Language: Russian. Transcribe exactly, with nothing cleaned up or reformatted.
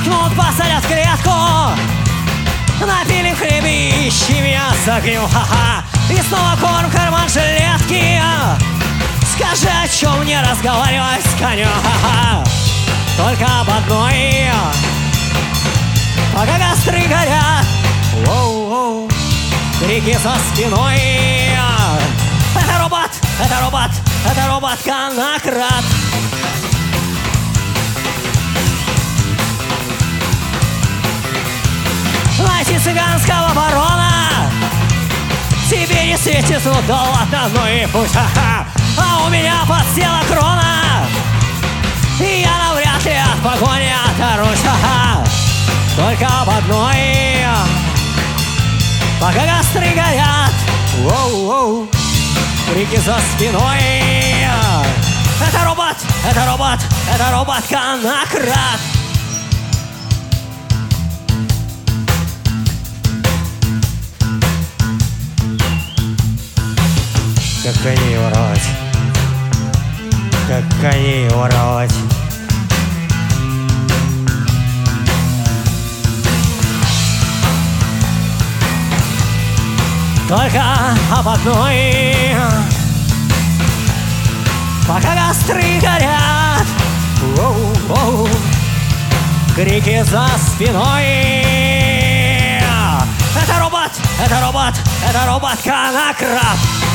Толкнут, посадят в клетку, напили в хлебище мясо, грим, ха-ха. И снова корм, карман, жилетки. Скажи, о чем мне разговаривать с конем, ха-ха. Только об одной. Пока костры горят, воу-воу, крики за спиной. Это робот, это робот, это робот-конократ. Найти цыганского барона тебе не светит, ну да ладно, ну и пусть, ха-ха. А у меня подсела крона, и я навряд ли от погони оторвусь, ха-ха. Только об одной. Пока костры горят, воу-воу, крики за спиной. Это робот, это робот, это робот-конократ. Как они воровать, как они воровать. Только об одной. Пока костры горят, воу-воу, крики за спиной. Это робот, это робот, это робот-конократ.